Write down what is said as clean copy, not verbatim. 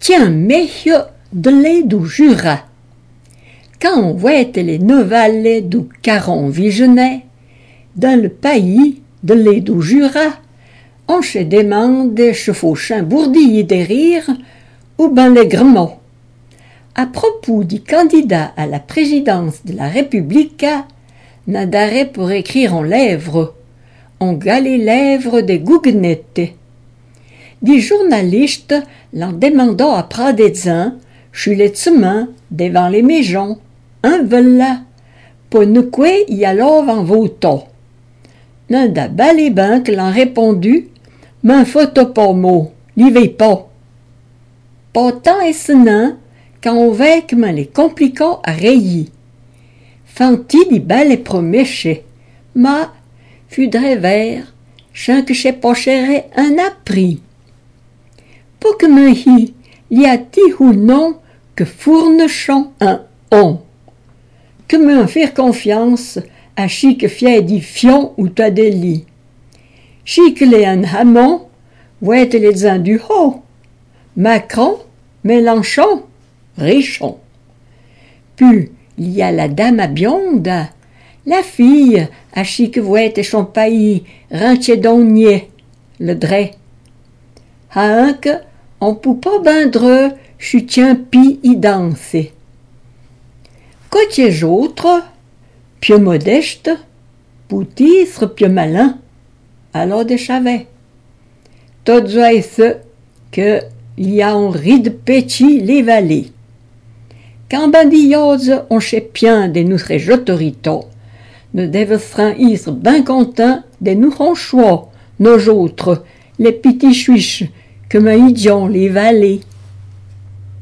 Tiens, messieurs de lait du Jura. Quand on voit les novales du Caron Vigenet, dans le pays de lait du Jura, on se demande chevauchant bourdilles des rires ou ben l'aigrement. À propos du candidat à la présidence de la République, n'a d'arrêt pour écrire en lèvres, on gars les lèvres des gougnettes. Des journalistes l'en demandant à Pradezin, chez les tsemains, devant les maisons, un voilà, pour nous quoi y alors en votant. N'un d'abas les banques l'en répondu, m'en faut pas mot, n'y vais pas. Pas tant et nain, quand on va que les compliquants à rayer. Fanti di belle proméché, ma, fudrait vert, chant que j'ai pas chéré un appris. Pour que m'en y a-t-il ou non que fournechant un on. Que m'en faire confiance à chi que fier dit fion ou t'as des lits. Chi que les un hamon, voit les uns du haut. Macron, Mélenchon, Richon. Puis, il y a la dame à bionde, la fille à chi que voit son pays, Ranchedonnier, le dray. À un que, on peut pas bindre, chutien pi y danser. Côtiers autres, pieux modeste, poutisre pieux malin, alors des chavets. Toutes ce que il y a un ride petit les vallées. Quand bandillose on chépien des nous autoritos, nous devons être ben contents de nous ronchois, nos autres, les petits chuiches, que me idions les vallées.